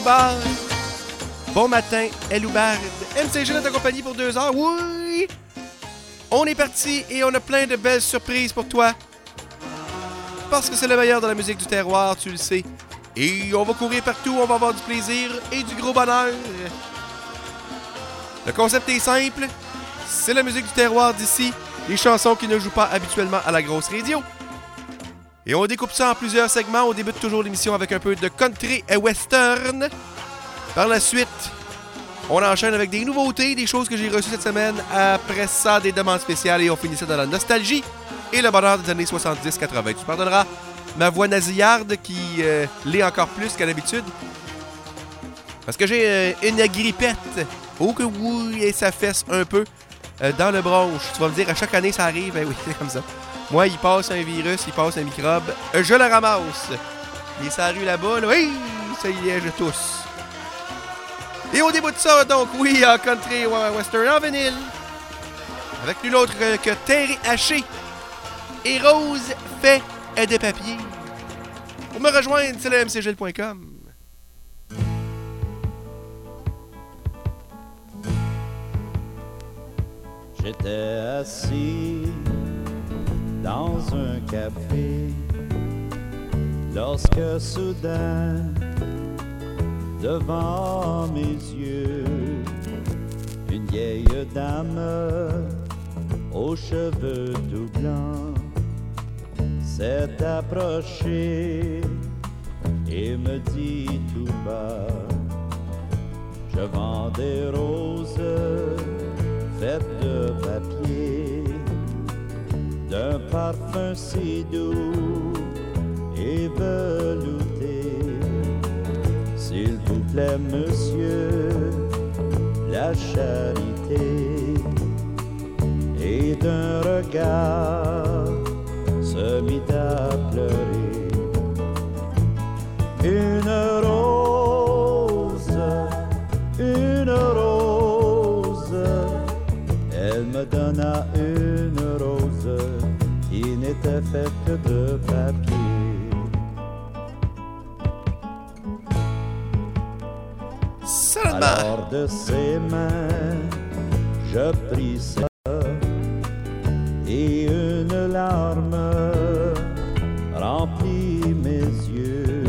Lombard. Bon matin, Eloubarde. MCG notre compagnie pour 2 heures. Oui! On est parti et on a plein de belles surprises pour toi. Parce que c'est le meilleur de la musique du terroir, tu le sais. Et on va courir partout, on va avoir du plaisir et du gros bonheur. Le concept est simple. C'est la musique du terroir d'ici. Les chansons qui ne jouent pas habituellement à la grosse radio. Et on découpe ça en plusieurs segments. On débute toujours l'émission avec un peu de country et western. Par la suite, on enchaîne avec des nouveautés, des choses que j'ai reçues cette semaine. Après ça, des demandes spéciales et on finit ça dans la nostalgie et le bonheur des années 70-80. Tu pardonneras ma voix nasillarde qui l'est encore plus qu'à l'habitude. Parce que j'ai une grippette. Oh que oui, et ça fesse un peu dans le bronche. Tu vas me dire, à chaque année ça arrive. Ben oui, c'est comme ça. Moi, il passe un virus, il passe un microbe. Je le ramasse. Il est sur la rue là-bas. Là. Oui, ça y est, je tousse. Et on débute ça, donc, oui, en country western en vinyle. Avec nul autre que Terry Haché et Rose fait de papier. Pour me rejoindre, c'est le mcgil.com. J'étais assis dans un café lorsque soudain devant mes yeux une vieille dame aux cheveux tout blancs s'est approchée et me dit tout bas: je vends des roses faites de papier, d'un parfum si doux et velouté. S'il vous plaît, monsieur, la charité. Et d'un regard se mit à pleurer. Une rose, elle me donna une rose qui n'était faite que de papier. Alors de ses mains, je pris ça et une larme remplit mes yeux.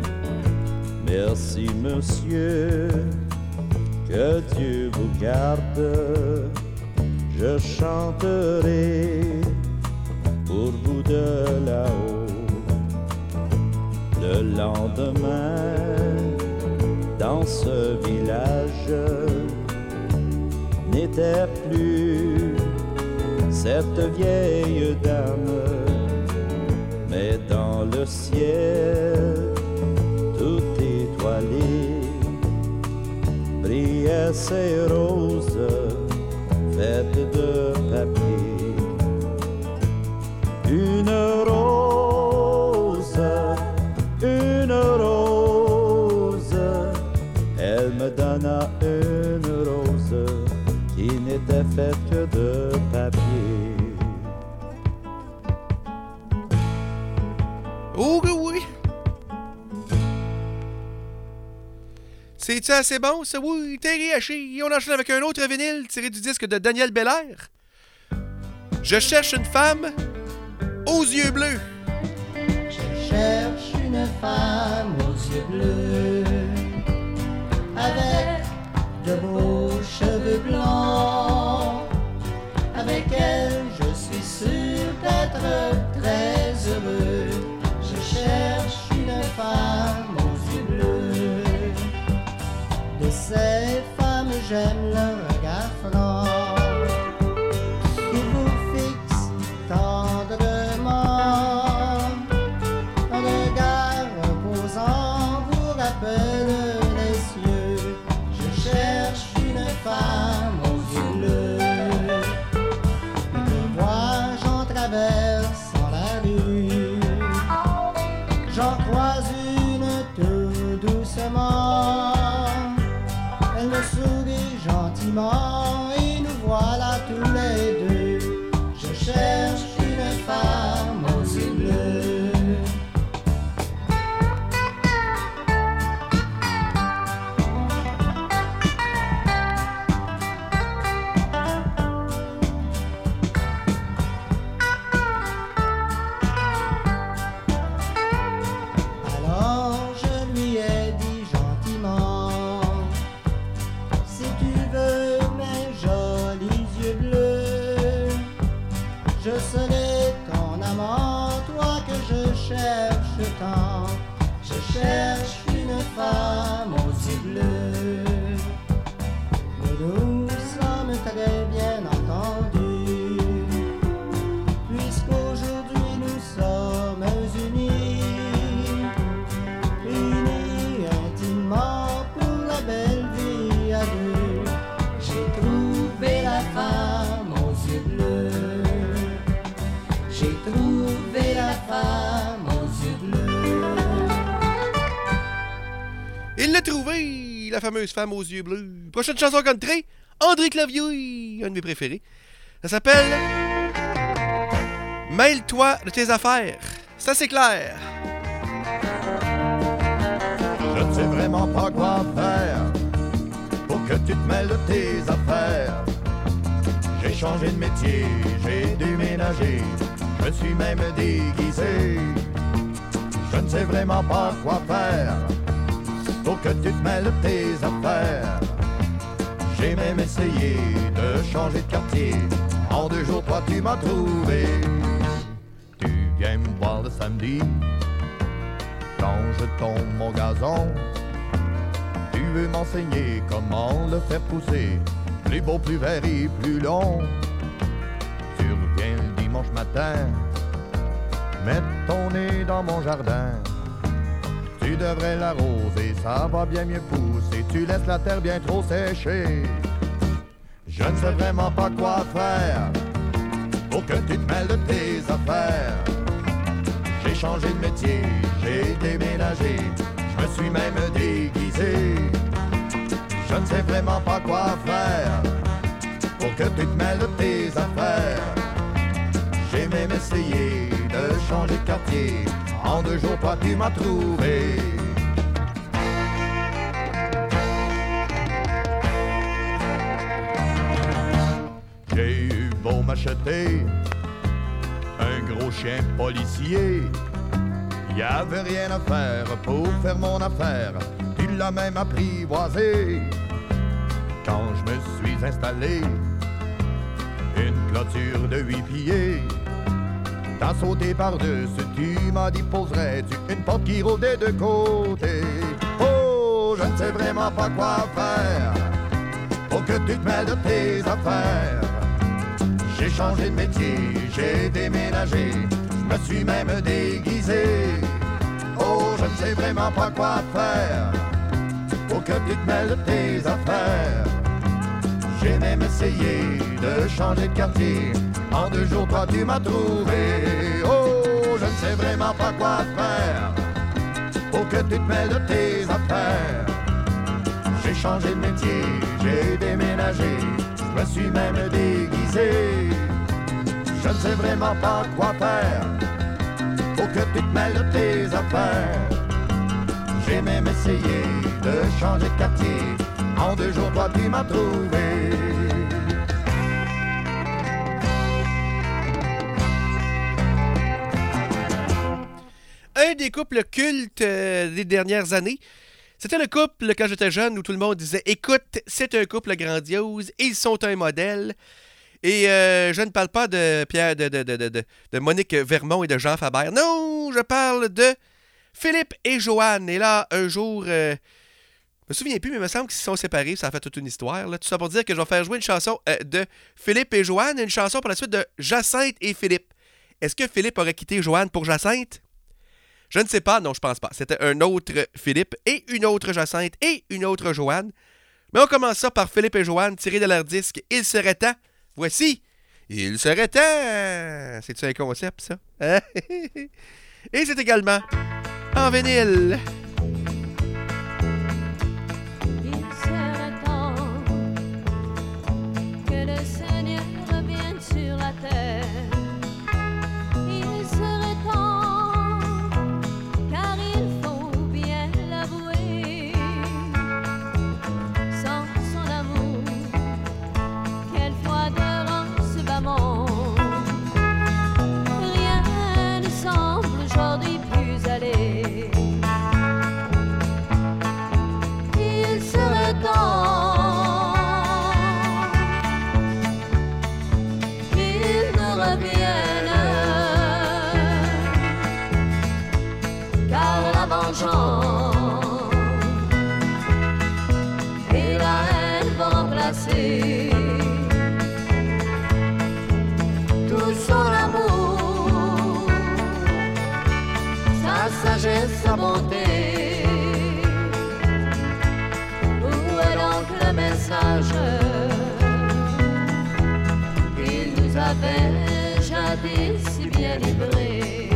Merci monsieur, que Dieu vous garde. Je chanterai pour vous de là-haut. Le lendemain, dans ce village, n'était plus cette vieille dame, mais dans le ciel, tout étoilé, brillaient ces roses faites de papier. Une rose, elle me donna une rose qui n'était faite que de papier. Oh que oui! C'est-tu assez bon, ça? Oui, Terry Haché. On enchaîne avec un autre vinyle tiré du disque de Daniel Belair. Je cherche une femme aux yeux bleus. Je cherche une femme aux yeux bleus, avec de beaux cheveux blancs. Avec elle, je suis sûr d'être très heureux. Je cherche une femme aux yeux bleus. De ces femmes, j'aime le regard franc qui vous fixe tendrement. Un regard imposant vous rappelle les cieux. Je cherche une femme aux yeux bleus. Je vois, j'en traverse en la rue. J'en croise une tout doucement. Elle me sourit, j'en cherche une femme aux yeux bleus. Nous sommes très bien entendus, puisqu'aujourd'hui nous sommes unis, unis intimement pour la belle vie à deux. J'ai trouvé la femme aux yeux bleus, j'ai trouvé la femme aux yeux bleus. Il l'a trouvé, la fameuse femme aux yeux bleus. Prochaine chanson country, André Clavier, un de mes préférés. Ça s'appelle Mêle-toi de tes affaires. Ça, c'est clair. Je ne sais vraiment pas quoi faire pour que tu te mêles de tes affaires. J'ai changé de métier, j'ai déménagé, je suis même déguisé. Je ne sais vraiment pas quoi faire pour que tu te mêles de tes affaires. J'ai même essayé de changer de quartier. En 2 jours, toi, tu m'as trouvé. Tu viens me voir le samedi quand je tombe mon gazon. Tu veux m'enseigner comment le faire pousser plus beau, plus vert et plus long. Tu reviens le dimanche matin, mettre ton nez dans mon jardin. Tu devrais l'arroser, ça va bien mieux pousser. Tu laisses la terre bien trop sécher. Je ne sais vraiment pas quoi faire pour que tu te mêles de tes affaires. J'ai changé de métier, j'ai déménagé, je me suis même déguisé. Je ne sais vraiment pas quoi faire pour que tu te mêles de tes affaires. J'ai même essayé de changer de quartier. En 2 jours, toi, tu m'as trouvé. J'ai eu beau m'acheter un gros chien policier, y avait rien à faire pour faire mon affaire. Tu l'as même apprivoisé. Quand je me suis installé, une clôture de 8 pieds, t'as sauté par-dessus, tu m'as dit poserais-tu une porte qui roule des 2 côtés. Oh, je ne sais vraiment pas quoi faire pour que tu te mêles de tes affaires. J'ai changé de métier, j'ai déménagé, je me suis même déguisé. Oh, je ne sais vraiment pas quoi faire pour que tu te mêles de tes affaires. J'ai même essayé de changer de quartier. En 2 jours, toi, tu m'as trouvé. Oh, je ne sais vraiment pas quoi faire pour que tu te mêles de tes affaires. J'ai changé de métier, j'ai déménagé, je me suis même déguisé. Je ne sais vraiment pas quoi faire pour que tu te mêles de tes affaires. J'ai même essayé de changer de quartier. En 2 jours, toi, tu m'as trouvé. Un des couples cultes des dernières années, c'était le couple, quand j'étais jeune, où tout le monde disait « Écoute, c'est un couple grandiose, ils sont un modèle. » Et je ne parle pas de Pierre, de Monique Vermont et de Jean Faber. Non, je parle de Philippe et Joanne. Et là, un jour, je me souviens plus, mais il me semble qu'ils se sont séparés. Ça a fait toute une histoire. Là. Tout ça pour dire que je vais faire jouer une chanson de Philippe et Joanne et une chanson pour la suite de Jacinthe et Philippe. Est-ce que Philippe aurait quitté Joanne pour Jacinthe? Je ne sais pas. Non, je pense pas. C'était un autre Philippe et une autre Jacinthe et une autre Joanne. Mais on commence ça par Philippe et Joanne, tiré de leur disque « Il serait temps ». Voici « Il serait temps ». C'est-tu un concept, ça? Et c'est également en vinyle. Il serait temps que le Seigneur revienne sur la terre. Il serait temps, car il faut bien l'avouer. Sans son amour, quelle foi de rang ce bas monde. Rien ne semble aujourd'hui plus aller. sa bonté. Où est donc le message qu'il nous avait jadis si bien livré?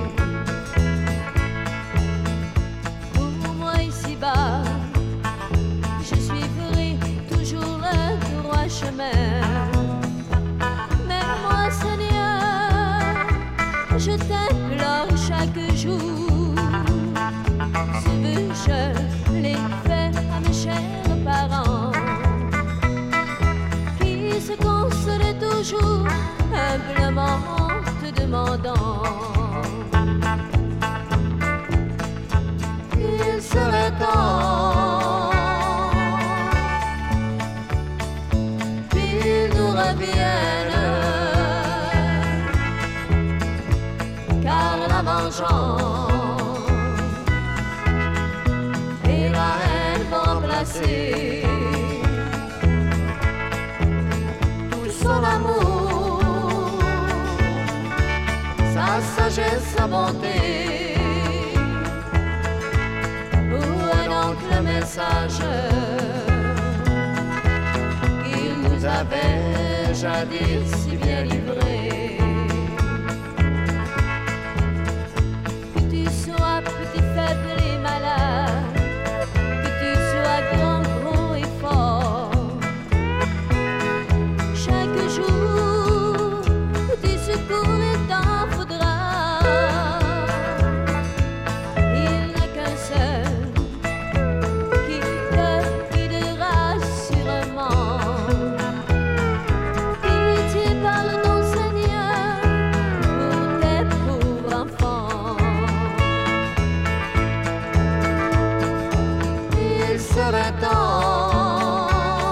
Pour moi ici-bas, je suivrai toujours le droit chemin. Mais moi, Seigneur, je t'implore chaque jour. Ce vœu, je l'ai fait à mes chers parents, qui se consolaient toujours humblement te demandant qu'il serait temps qu'il nous revienne, car la vengeance et la haine vont remplacer tout son amour, sa sagesse, sa bonté. Où est donc le message qu'il nous avait jadis si bien livré? Que tu sois petit, faible et malade, que tu sois grand, gros et fort, chaque jour du secours il t'en faudra. Il n'est qu'un seul qui te guidera sûrement. Pitié par ton Seigneur pour tes pauvres enfants. Il serait temps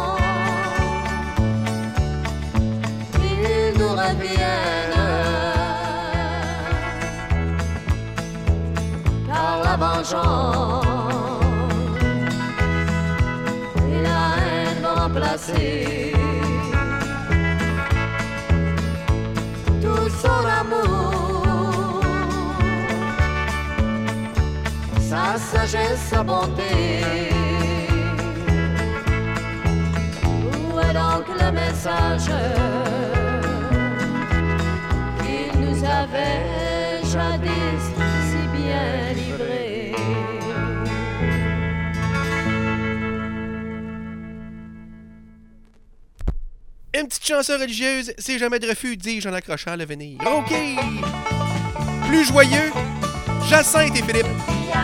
qu'il nous revienne, car la vengeance et la haine vont remplacer tout son amour, sa sagesse, sa bonté. Où est donc le message qu'il nous avait jadis si bien livré? Une petite chanson religieuse, c'est jamais de refus, dis-je en accrochant le venir. OK! Plus joyeux, Jacinthe et Philippe.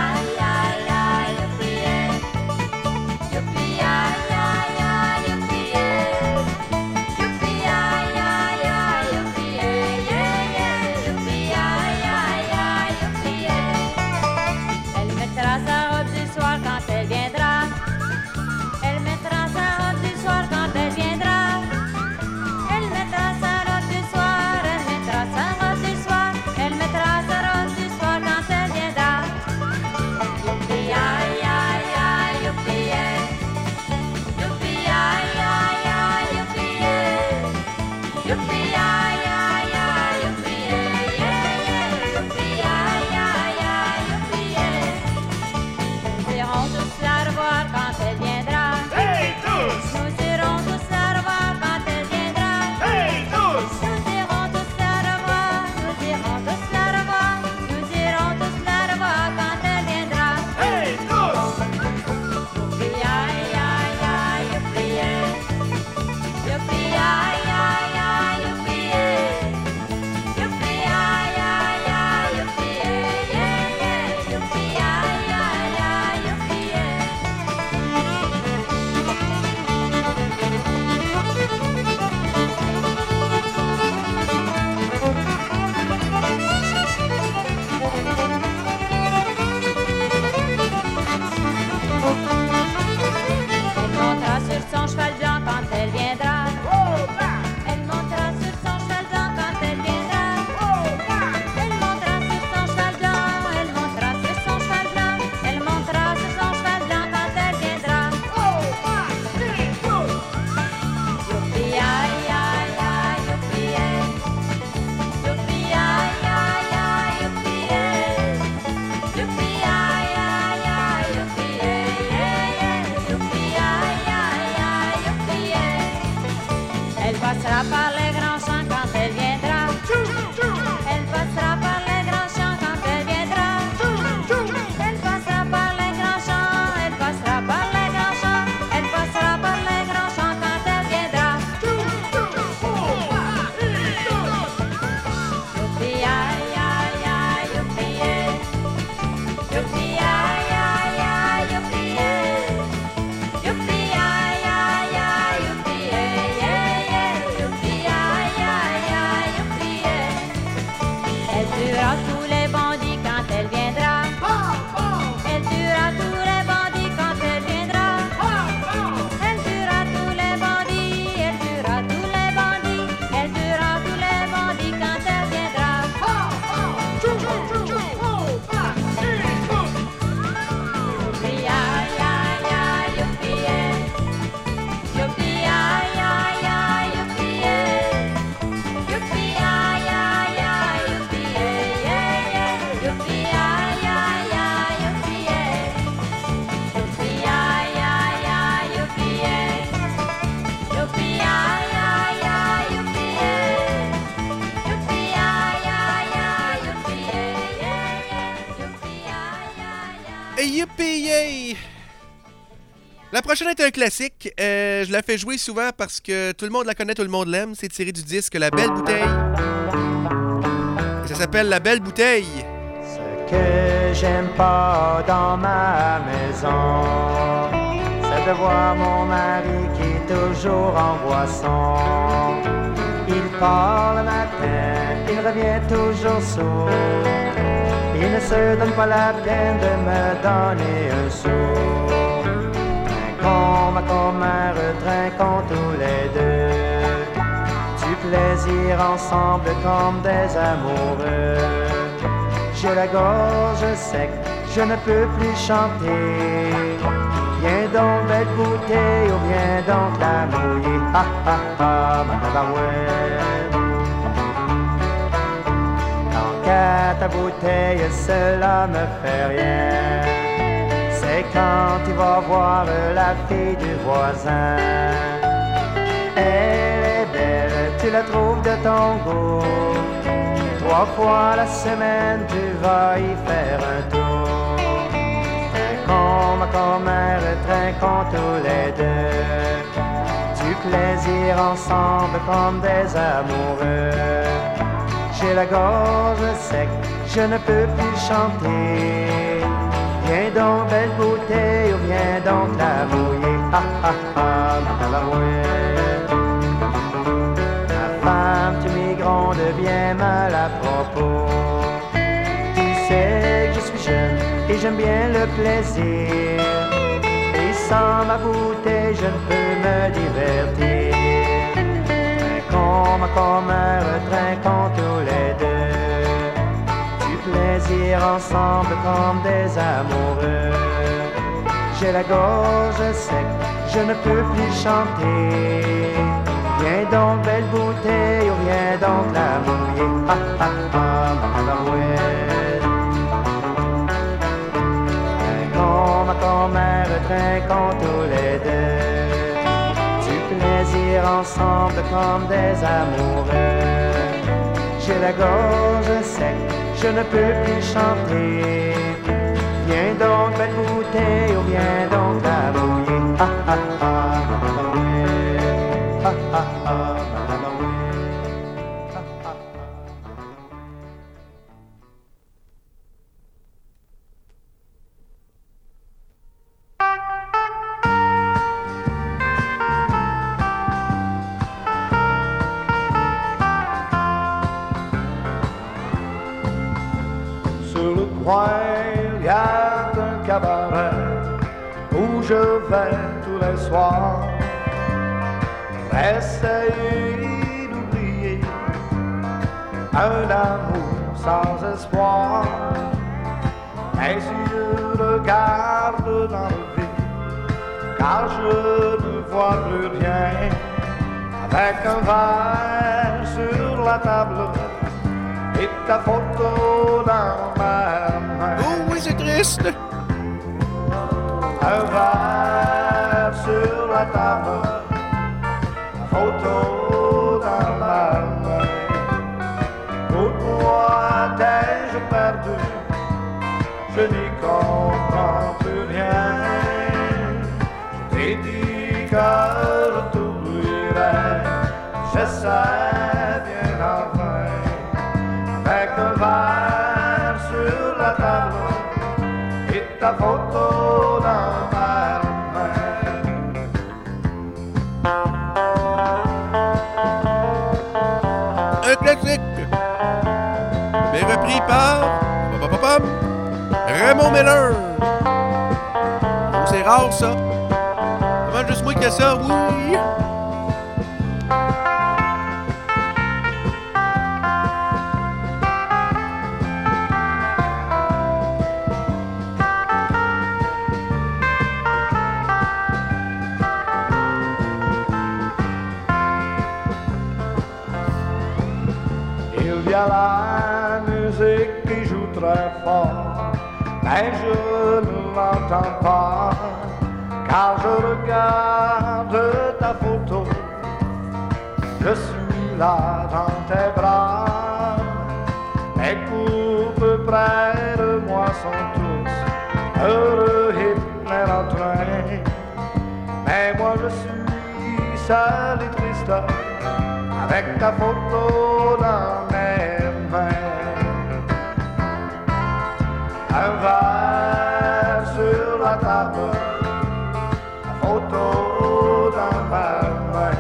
Elle mettra sa robe du soir quand elle viendra. Elle mettra sa robe du soir quand elle viendra. Elle mettra sa robe du soir. Elle mettra sa robe du soir. Elle mettra sa robe du soir quand elle viendra. Youpi aïe aïe aïe youpi youpi aïe aïe aïe youpi youpi aïe aïe aïe youpi youpi aïe aïe aïe youpi. Nous irons tous la revoir quand elle viendra. Hey tous! Nous irons tous la revoir quand elle viendra. Hey tous! Nous irons tous la revoir. Nous irons tous la revoir. Nous irons tous la revoir quand elle viendra. Hey tous! Youpi aïe aïe aïe youpi youpi aïe aïe aïe youpi yay! La prochaine est un classique. Je la fais jouer souvent parce que tout le monde la connaît, tout le monde l'aime. C'est tiré du disque La Belle Bouteille. Et ça s'appelle La Belle Bouteille. Ce que j'aime pas dans ma maison, c'est de voir mon mari qui est toujours en boisson. Il part le matin, il revient toujours sourd. Il ne se donne pas la peine de me donner un sou. Trinquons, ma commère, trinquons tous les deux. Du plaisir ensemble comme des amoureux. J'ai la gorge sec, je ne peux plus chanter. Viens donc belle bouteille, ou viens donc la mouiller. Ha ha ha, ma tabarouette. Tant qu'à ta bouteille, cela me fait rien. C'est quand tu vas voir la fille du voisin. Elle est belle, tu la trouves de ton goût. 3 fois la semaine, tu vas y faire un tour. Trinquons, ma commère, trinquons tous les deux. Du plaisir ensemble comme des amoureux. J'ai la gorge sec, je ne peux plus chanter. Viens donc belle bouteille, ou viens donc la mouiller. Ha ha ha, ma tabarouette. Ma femme, tu m'y grondes bien mal à propos. Tu sais que je suis jeune et j'aime bien le plaisir. Et sans ma bouteille, je ne peux me divertir. Trinquons, ma commère, trinquons tous les deux. Du plaisir ensemble comme des amoureux. J'ai la gorge sec, je ne peux plus chanter. Viens donc belle bouteille, ou viens donc la mouiller. Ha ha ha, ma tabarouette. Trinquons, ma commère, trinquons tous les deux. Du plaisir ensemble comme des amoureux. J'ai la gorge sec, je ne peux plus chanter. Viens donc belle bouteille, ou viens donc la mouiller. Ha ha ha, ma tabarouette. Ha ha ha, ma tabarouette. Ha ha ha. Sur le coin, il y a un cabaret où je vais tous les soirs. Essayer d'oublier un amour sans espoir. Mes yeux regardent dans le vide, car je ne vois plus rien. Avec un verre sur la table et ta photo dans ma main. Oh oui, c'est triste! Un verre sur la table, ta photo dans ma main. Pourquoi t'ai-je perdu? Je n'y comprends plus rien. Je t'ai dit que je t'oublierais, j'essaie bien en vain. Avec un verre sur la table et ta photo dans ma main. Un classique! Mais repris par... Raymond Miller! Oh, c'est rare, ça! Comment juste moi que ça? Oui! Il y a la musique qui joue très fort, mais je ne l'entends pas, car je regarde ta photo. Je suis là dans tes bras, les couples près de moi sont tous heureux et train. Mais moi je suis seul et triste, avec ta photo dans mes mains. Un verre sur la table, ta photo dans ma main.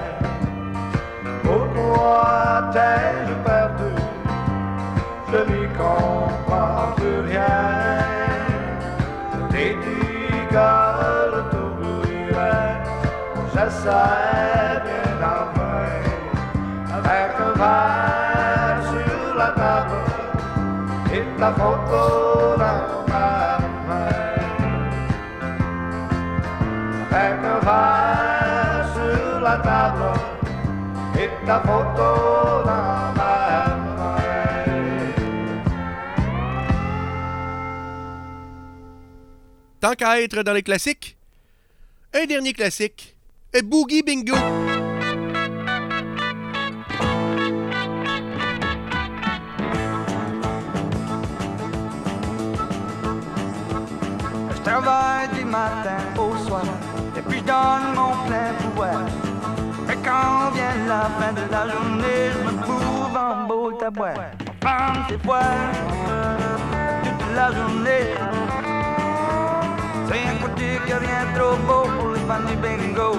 Pourquoi t'ai-je perdu? Je n'y comprends plus rien. T'es dit que je t'oublierai, je sais bien enfin. Avec un verre sur la table et ta photo dans ma main. Avec un verre sur la table et ta photo dans ma main. Tant qu'à être dans les classiques, un dernier classique, Boogie Bingo. Je travaille du matin au soir, et puis je donne mon plein pouvoir. Et quand vient la fin de la journée, je me trouve en beau tabouin. Ma femme c'est foire, toute la journée. C'est un côté qui a rien trop beau pour les fans du bingo.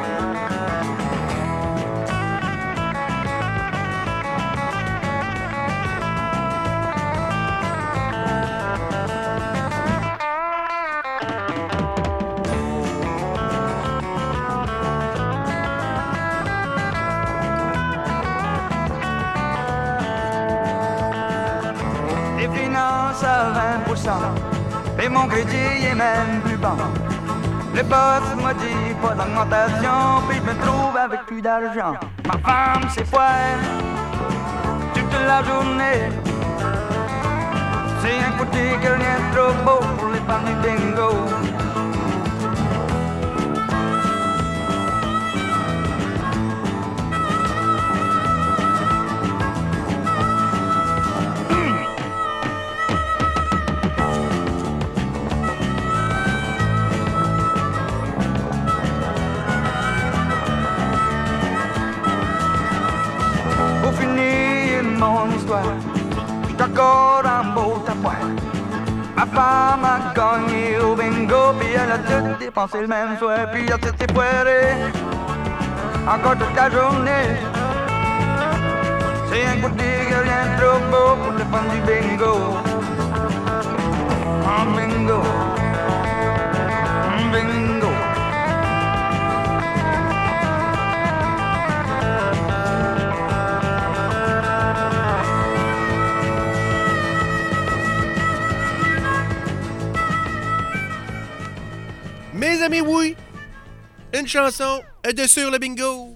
Les finances à 20%. Et mon crédit est même plus bon. Le boss m'a dit pas d'augmentation, puis je me trouve avec plus d'argent. Ma femme c'est foire toute la journée. C'est un côté que rien de trop beau pour les fans du bingo. J'suis encore en beau tabouin. Ma femme a gagné au bingo, puis elle a tout dépensé le même soir, puis elle s'est foirée encore toute la journée. C'est un côté que rien de trop beau pour les fans du bingo. En bingo, bingo. Mes amis, oui, une chanson de sur le bingo.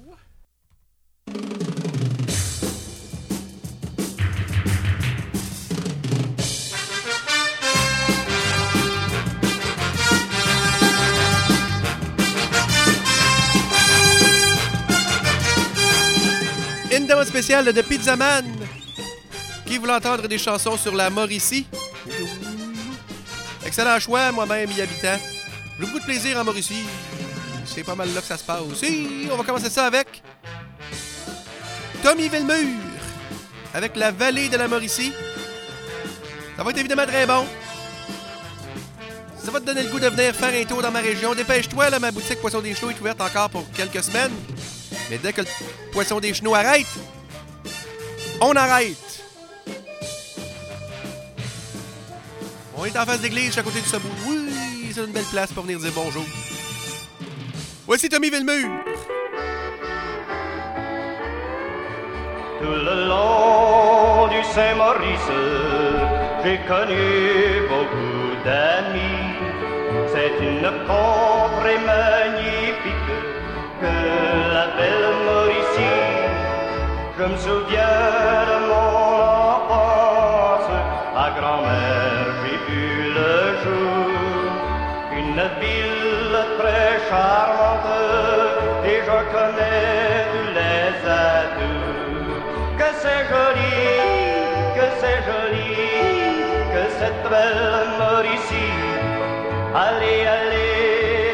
Une demande spéciale de Pizzaman qui voulait entendre des chansons sur la Mauricie. Excellent choix, moi-même y habitant. J'ai beaucoup de plaisir en Mauricie. C'est pas mal là que ça se passe. Et on va commencer ça avec Tommy Villemur avec la vallée de la Mauricie. Ça va être évidemment très bon. Ça va te donner le goût de venir faire un tour dans ma région. Dépêche-toi, là, ma boutique Poisson des Chenaux est ouverte encore pour quelques semaines. Mais dès que le Poisson des Chenaux arrête, on arrête. On est en face d'église, je suis à côté du sabot. Oui, c'est une belle place pour venir dire bonjour. Voici Tommy Villemur. Tout le long du Saint-Maurice, j'ai connu beaucoup d'amis. C'est une contrée magnifique que la belle Mauricie. Je me souviens de mon enfance, à grand-mère j'ai vu le jour. Une ville très charmante et je connais tous les atouts. Que c'est joli, que cette belle Mauricie. Allez, allez,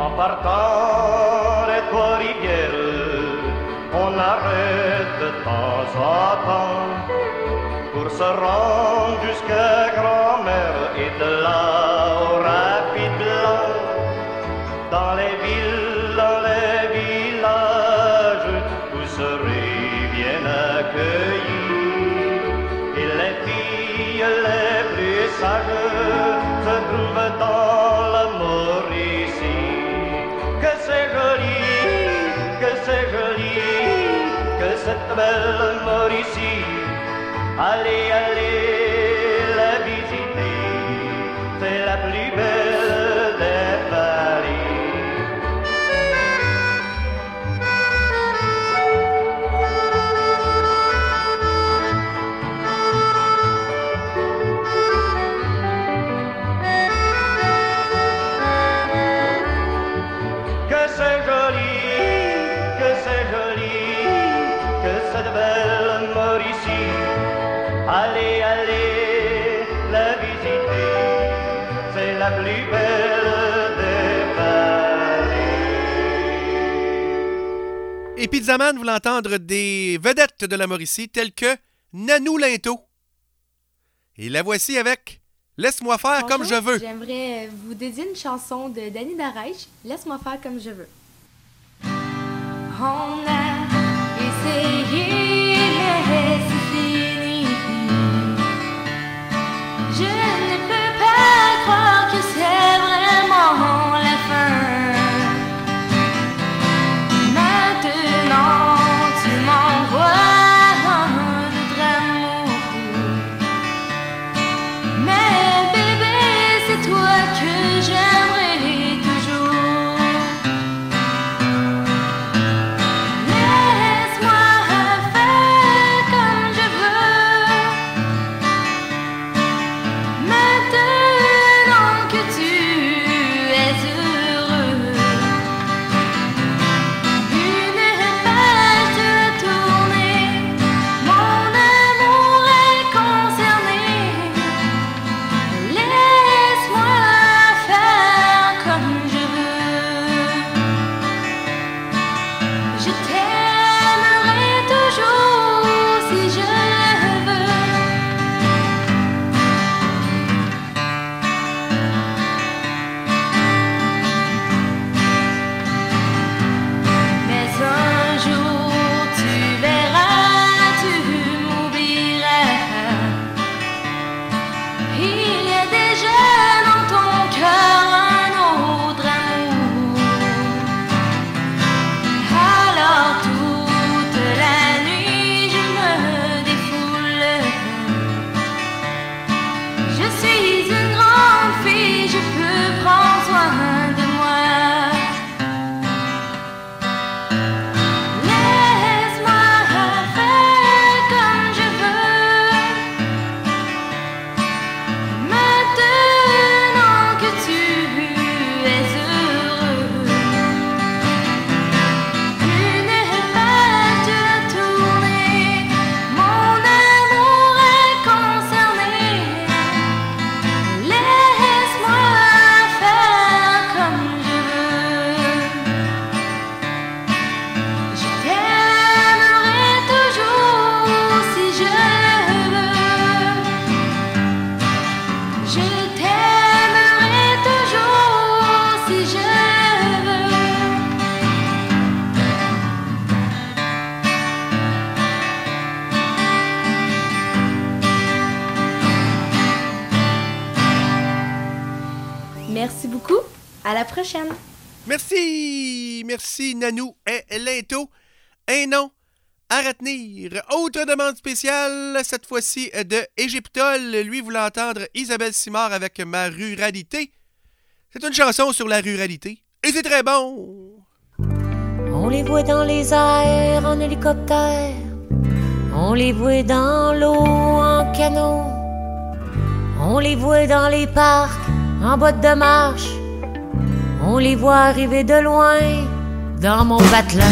En partant des Trois-Rivières, on arrête de temps en temps pour se rendre jusqu'à grand-mère et de là au rapide blanc. Dans les villes, dans les villages, vous serez bien accueillis. Et les filles les plus sages se trouvent dans la Mauricie. Que c'est joli, que c'est joli, que cette belle Mauricie. Allez, allez la visiter, c'est la plus belle des Paris. Que c'est joli, que c'est joli, que cette belle Mauricie. Allez, allez la visiter, c'est la plus belle des vallées. Et Pizzaman voulait entendre des vedettes de la Mauricie telles que Nanou Linteau. Et la voici avec Laisse-moi faire Bonjour, comme je veux. J'aimerais vous dédier une chanson de Danny Darèche, Laisse-moi faire comme je veux. On a essayé, mais c'est fini. Je ne peux pas croire que c'est vraiment la fin. Maintenant, tu m'envoies un autre amour. Mais bébé, c'est toi que j'aimerais toujours. Laisse-moi faire comme je veux. Maintenant que tu es heureux, une page de tourner, mon amour est concerné. Laisse-moi faire comme je veux. Je t'aimerai toujours si je veux. Mais un jour tu verras, tu m'oublieras. Il y a déjà dans ton cœur un autre amour. Alors toute la nuit je me défoule. Je suis une grande fille, je peux prendre soin de moi. Laisse-moi faire comme je veux. Maintenant que tu es heureux, une page de tourner, mon amour est concerné. Laisse-moi faire comme je veux. Je t'aimerai toujours si je veux. Je t'aimerai toujours si je veux. Merci beaucoup. À la prochaine. Merci, merci Nanou et Linteau. Un nom à retenir. Autre demande spéciale, cette fois-ci de Égyptol. Lui voulait entendre Isabelle Simard avec Ma ruralité. C'est une chanson sur la ruralité. Et c'est très bon. On les voit dans les airs en hélicoptère. On les voit dans l'eau en canot. On les voit dans les parcs en boîte de marche. On les voit arriver de loin dans mon patelin.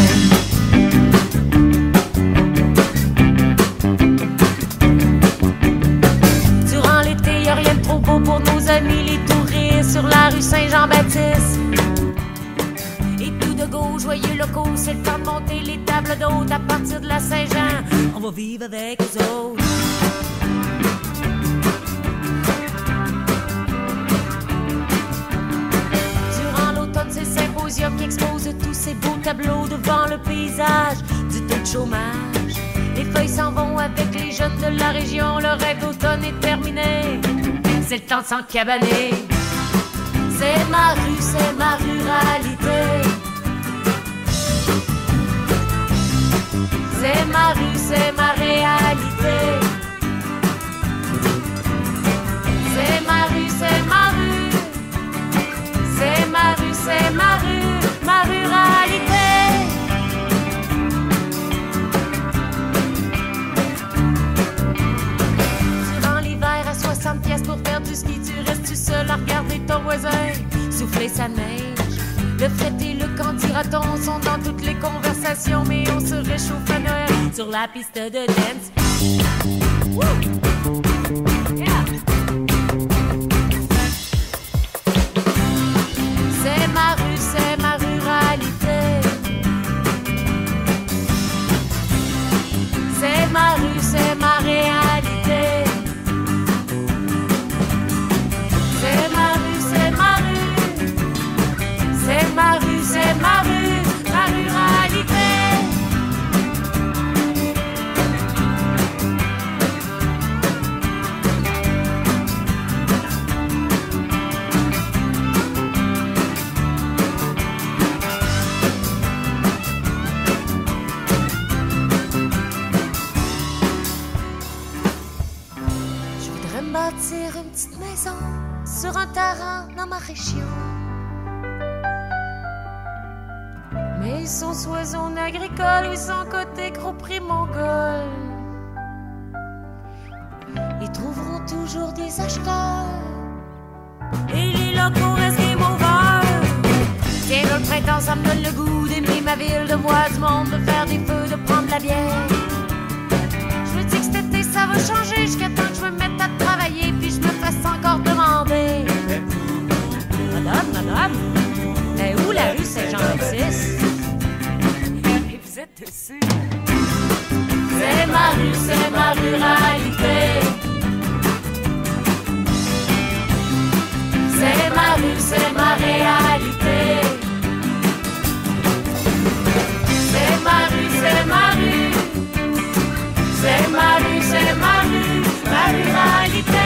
Durant l'été, y'a rien de trop beau pour nos amis les touristes sur la rue Saint-Jean-Baptiste. joyeux locaux, c'est le temps de monter les tables d'hôtes à partir de la Saint-Jean. On va vivre avec eux autres. Durant l'automne, c'est le symposium qui expose tous ces beaux tableaux devant le paysage du taux de chômage. Les feuilles s'en vont avec les jeunes de la région, le rêve d'automne est terminé. C'est le temps de s'encabaner. C'est ma ruralité. C'est ma rue, c'est ma réalité. C'est ma rue, c'est ma rue. C'est ma rue, c'est ma rue, ma ruralité. Durant l'hiver à 60 pièces pour faire du ski, tu restes tout seul à regarder ton voisin souffler sa neige. Le fret et le candidaton sont dans toutes les conversations, mais on se réchauffe à Noël sur la piste de dance. Woo! Yeah! C'est ma rue, c'est ma ruralité. C'est ma rue, c'est ma réalité. C'est ma rue, c'est ma rue. C'est ma rue, c'est ma rue, ma ruralité. Je voudrais me bâtir une petite maison sur un terrain dans ma région. Mais son soit zone agricole ou son côté gros prix mongol, ils trouveront toujours des acheteurs et les locaux restent game over. Tiens, le printemps, ça me donne le goût d'aimer ma ville, de voir du monde, de faire des feux, de prendre la bière. Je me dis que cet été, ça va changer jusqu'à temps que je me mette à travailler puis je me fasse encore demander: Madame, mais où la rue Saint-Jean-Baptiste? Vous êtes dessus. C'est ma rue, c'est ma ruralité. C'est ma rue, c'est ma réalité. C'est ma rue, c'est ma rue. C'est ma rue, c'est ma rue, ma ruralité.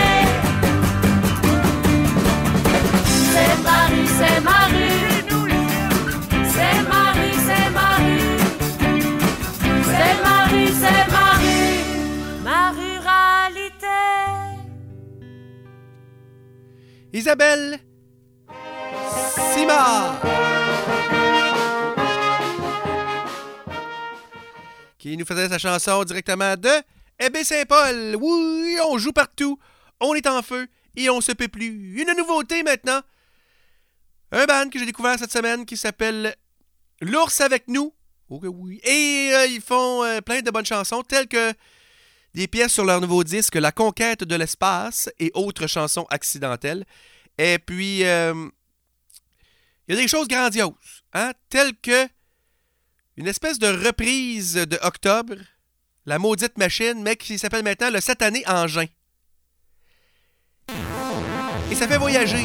C'est ma rue, c'est ma rue. C'est ma rue, c'est ma rue. C'est ma rue, c'est ma rue, ma ruralité. Isabelle Simard, qui nous faisait sa chanson directement de Abbé-Saint-Paul. Oui, on joue partout, on est en feu et on se peut plus. Une nouveauté maintenant. Un band que j'ai découvert cette semaine qui s'appelle L'Ours avec nous. Oh oui. Et ils font plein de bonnes chansons, telles que des pièces sur leur nouveau disque La Conquête de l'espace et autres chansons accidentelles. Et puis, il y a des choses grandioses, hein, telles que une espèce de reprise de Octobre, La Maudite Machine, mais qui s'appelle maintenant Le Satané Engin. Et ça fait voyager.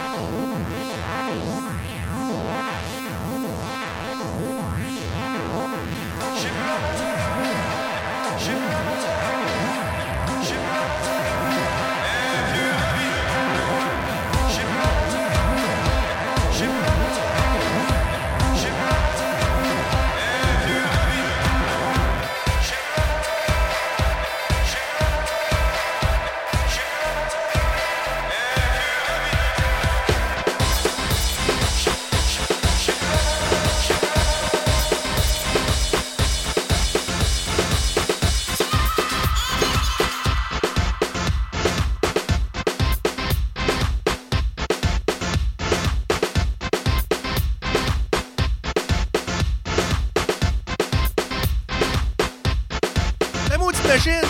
Machine.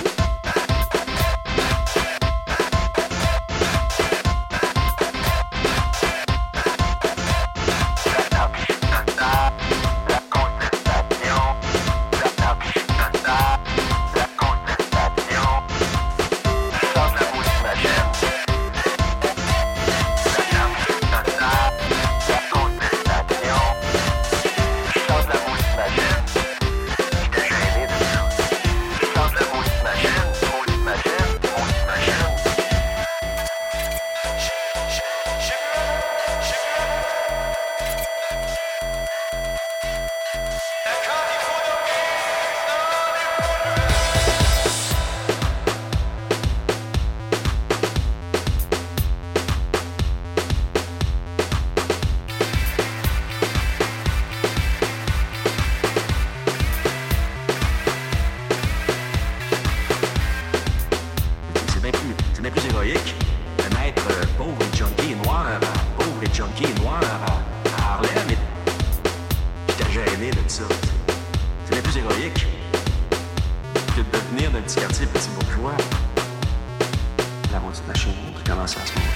revenir de ça. C'est bien plus héroïque que de devenir d'un petit quartier petit bourgeois. La maudite machine qui commence à se monter.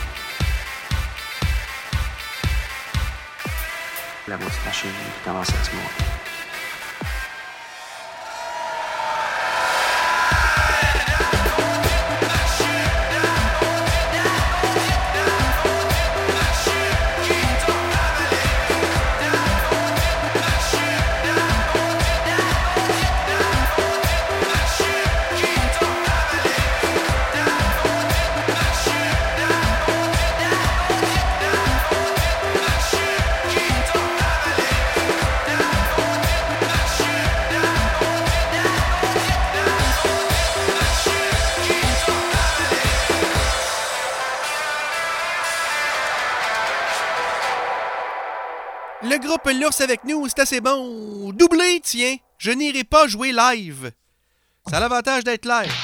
La maudite machine qui commence à se monter. Le groupe L'Ours avec nous, c'est assez bon. Doublé, tiens. Je n'irai pas jouer live. Ça a l'avantage d'être live.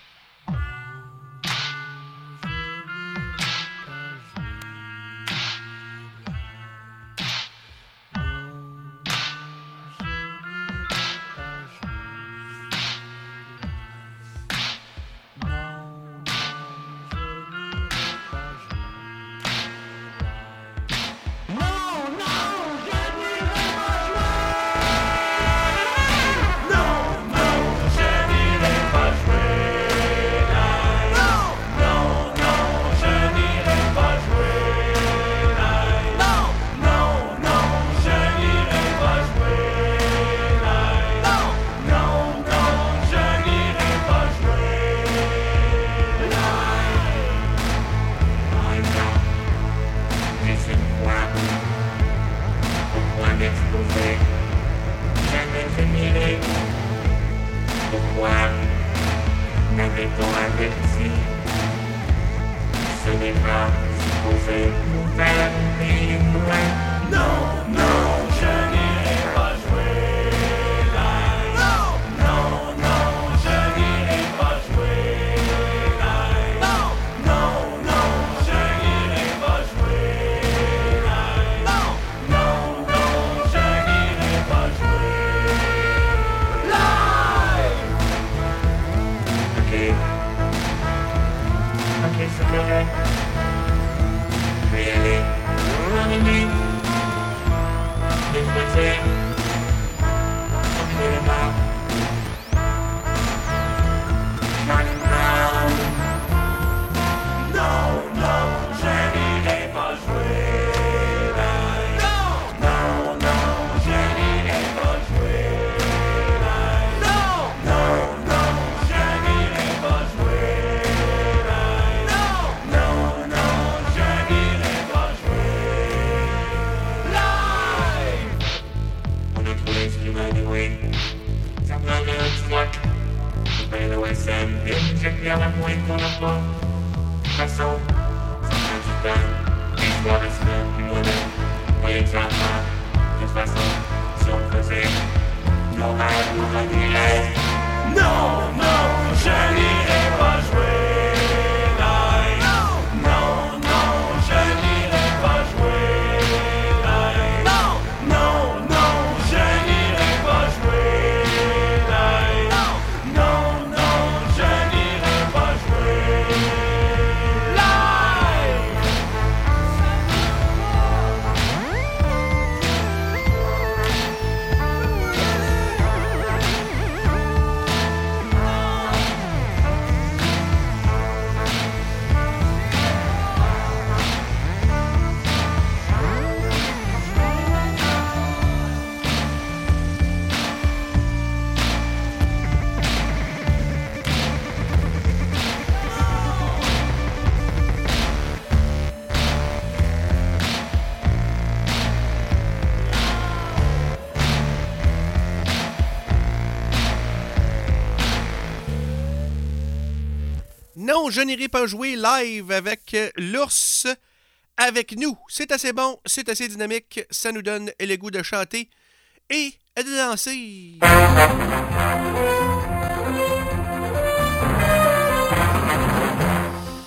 Non, je n'irai pas jouer live avec l'ours avec nous. C'est assez bon, c'est assez dynamique, ça nous donne le goût de chanter et de danser.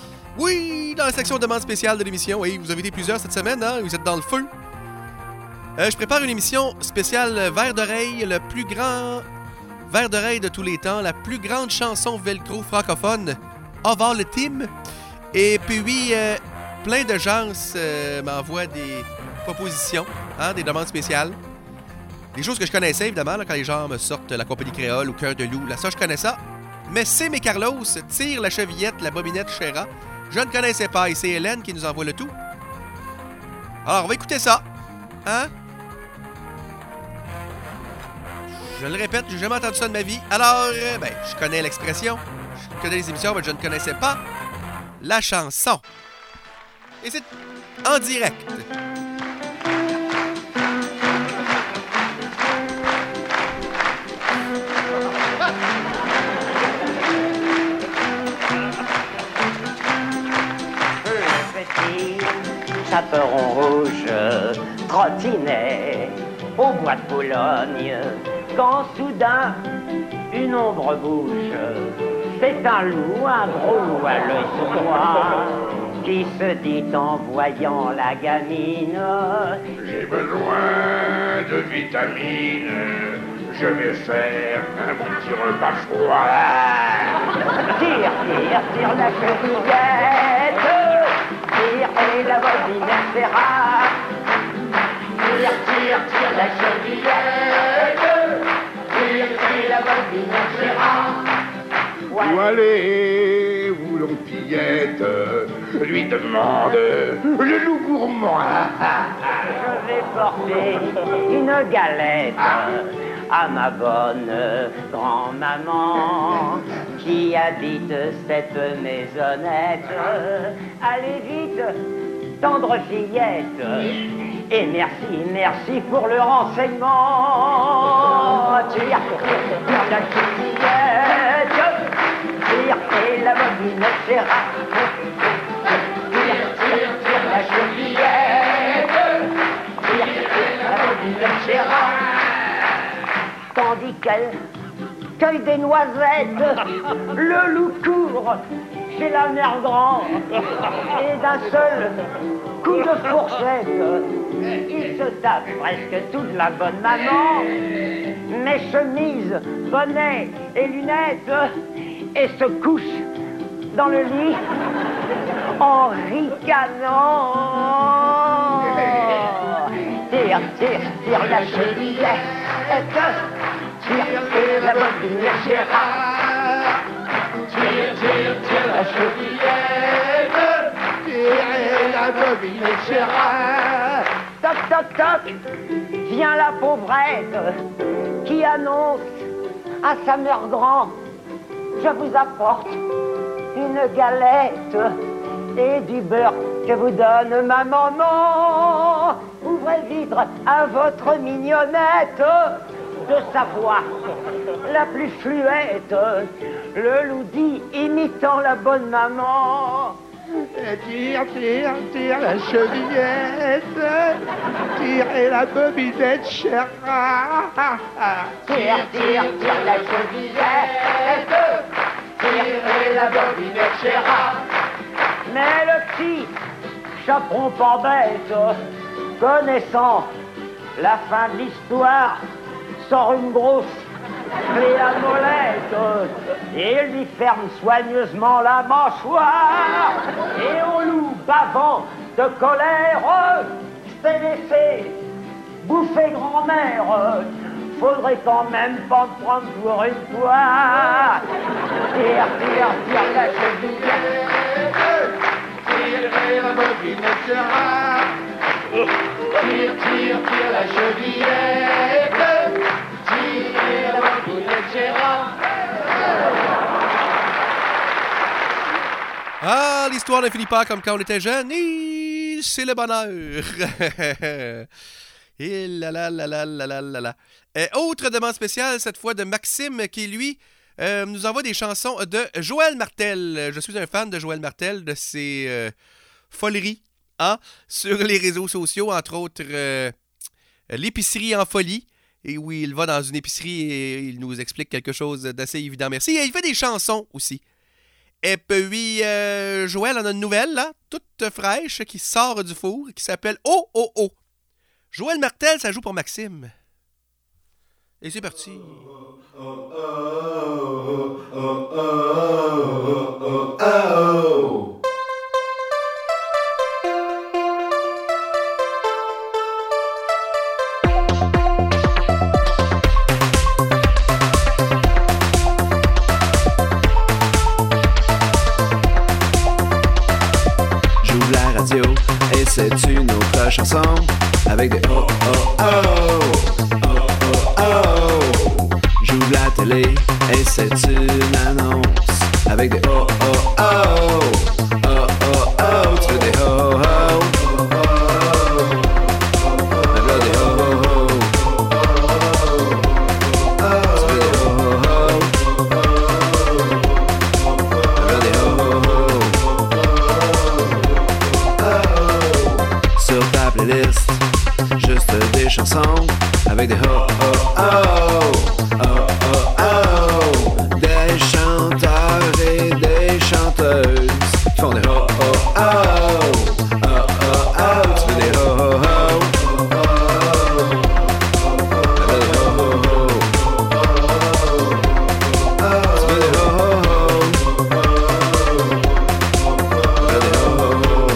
Oui, dans la section demande spéciale de l'émission, et vous avez été plusieurs cette semaine, hein? Vous êtes dans le feu. Je prépare une émission spéciale Verre d'oreille, le plus grand verre d'oreille de tous les temps, la plus grande chanson velcro francophone of all time. Et puis, plein de gens m'envoient des propositions, hein, des demandes spéciales. Des choses que je connaissais, évidemment, là, quand les gens me sortent La Compagnie Créole ou Cœur de Loup. Là, ça, je connais ça. Mais c'est mes Carlos, Tire la chevillette, la bobinette Chéra. Je ne connaissais pas et c'est Hélène qui nous envoie le tout. Alors, on va écouter ça. Hein? Je le répète, j'ai jamais entendu ça de ma vie. Alors, je connais l'expression, je connais les émissions, mais je ne connaissais pas la chanson. Et c'est en direct. Chaperon rouge trottinait au bois de Boulogne, quand soudain une ombre bouge. C'est un loup, un gros loup à l'œil sournois, qui se dit en voyant la gamine: j'ai besoin de vitamines, je vais faire un petit repas froid. Tire, tire, tire la chevillette, tire et la bobinette serra. Tire, tire, tire la chevillette, tire et la bobinette serra. Où allez-vous, l'ompillette, lui demande le loup gourmand. Je vais porter une galette à ma bonne grand-maman qui habite cette maisonnette. Allez vite, tendre fillette, et merci, merci pour le renseignement. Tire, tire, tire la chevillette, tire et la bobinette serra. Tire, tire, tire la chevillette, tire et la bobinette serra. Tandis qu'elle cueille des noisettes, le loup court chez la mère grand, et d'un seul coup de fourchette, il se tape presque toute la bonne maman, mes chemises, bonnet et lunettes, et se couche dans le lit en ricanant. Tire, tire, tire la chevillette, tire et la bobinette serra. Tire, tire, tire la chevillette, tire et la bobinette serra. Toc, toc, toc, vient la pauvrette qui annonce à sa mère grand: je vous apporte une galette et du beurre que vous donne ma maman. Ouvrez le vitre à votre mignonnette. De sa voix la plus fluette, le loup dit, imitant la bonne maman: tire, tire, tire la chevillette, tire et la bobinette serra. Tire, tire, tire la chevillette, tire et la bobinette serra. Mais le petit chaperon pas bête, connaissant la fin de l'histoire, sort une grosse clé à molette et lui ferme soigneusement la mâchoire. Et au loup bavant de colère, s'est laissé bouffer grand-mère. Faudrait quand même pas me prendre pour une poire. Tire, tire, tire la chevillette, tire la bobinette serra. Tire, tire, tire la chevillette, tire la bobinette serra. Ah, l'histoire ne finit pas comme quand on était jeune. Et c'est le bonheur. Et là là là là là là là là. Autre demande spéciale, cette fois de Maxime, qui, lui, nous envoie des chansons de Joël Martel. Je suis un fan de Joël Martel, de ses foleries, hein, sur les réseaux sociaux, entre autres l'épicerie en folie, et où il va dans une épicerie et il nous explique quelque chose d'assez évident. Merci. Et il fait des chansons aussi. Et puis, Joël en a une nouvelle, là, toute fraîche, qui sort du four, qui s'appelle Oh Oh Oh. Joël Martel, ça joue pour Maxime. Et c'est parti. J'ouvre la radio et c'est une autre chanson avec des oh oh oh oh oh oh. J'ouvre la télé et c'est une annonce avec des oh oh oh oh oh oh. Tu veux des oh oh avec des oh oh. Tu veux des oh oh avec des oh oh. Sur ta playlist, juste des chansons avec des oh oh oh oh oh oh. Des chanteurs et des chanteuses qui font des oh oh oh oh oh oh. Tu veux des oh oh oh avec des oh oh oh. Tu veux des oh oh oh avec des oh oh oh.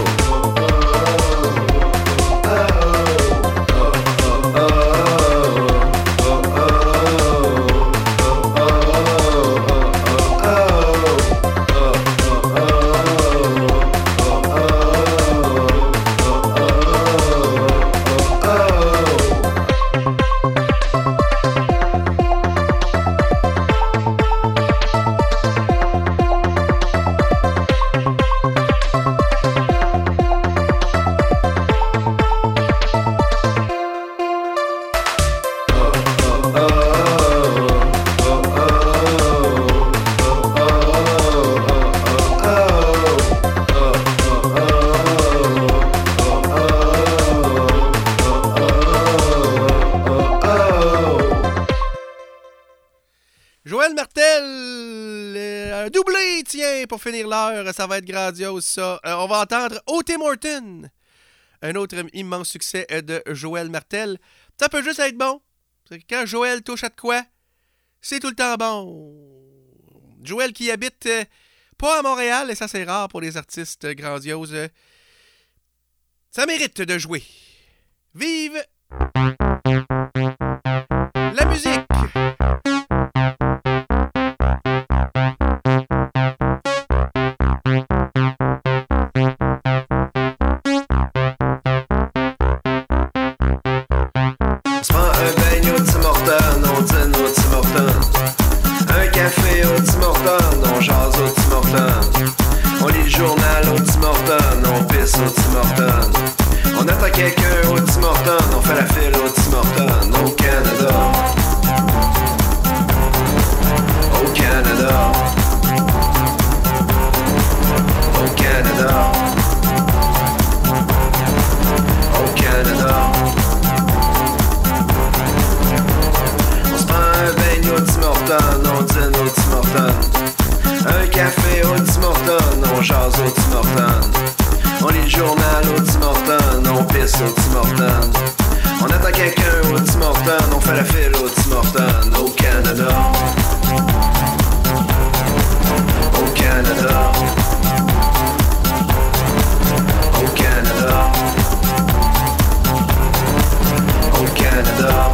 Joël Martel, un doublé, tiens, pour finir l'heure, ça va être grandiose ça. On va entendre O. Tim Horton, un autre immense succès de Joël Martel. Ça peut juste être bon. Quand Joël touche à de quoi, c'est tout le temps bon. Joël qui habite pas à Montréal, et ça c'est rare pour les artistes grandioses. Ça mérite de jouer. Vive la musique! On attend quelqu'un au Tim Hortons, on fait la file au Tim Hortons, au Canada. Au Canada. Au Canada. Au Canada. On se prend un bain au Tim Hortons, on dîne au Tim Hortons. Un café au Tim Hortons, on jase au Tim Hortons. On lit le journal au Tim Hortons, on pisse au Tim Hortons. On attend quelqu'un au Tim Hortons, on fait la file au Tim Hortons, au Canada. Au Canada. Au Canada. Au Canada.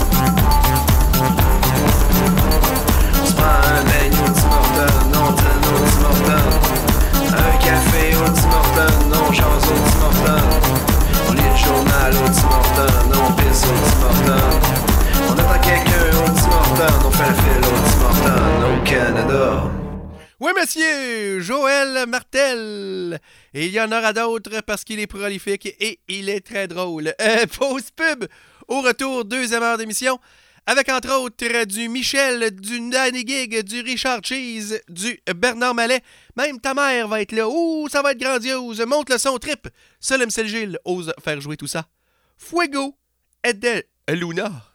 On se prend un bain au Tim Hortons, on dîne au Tim Hortons. Un café au Tim Hortons, on jase au Tim Hortons. On lit le journal au Tim Hortons, on pisse au Tim Hortons. On attend quelqu'un au Tim Hortons, on fait la file au Tim Hortons, au Canada. Oui, monsieur, Joël Martel. Et il y en aura d'autres parce qu'il est prolifique et il est très drôle. Pause pub. Au retour, deuxième heure d'émission. Avec entre autres du Michel, du Danny Gig, du Richard Cheese, du Bernard Mallet. Même ta mère va être là. Ouh, ça va être grandiose. Monte le son, trip. Seul MC Gilles ose faire jouer tout ça. Fuego et de Luna.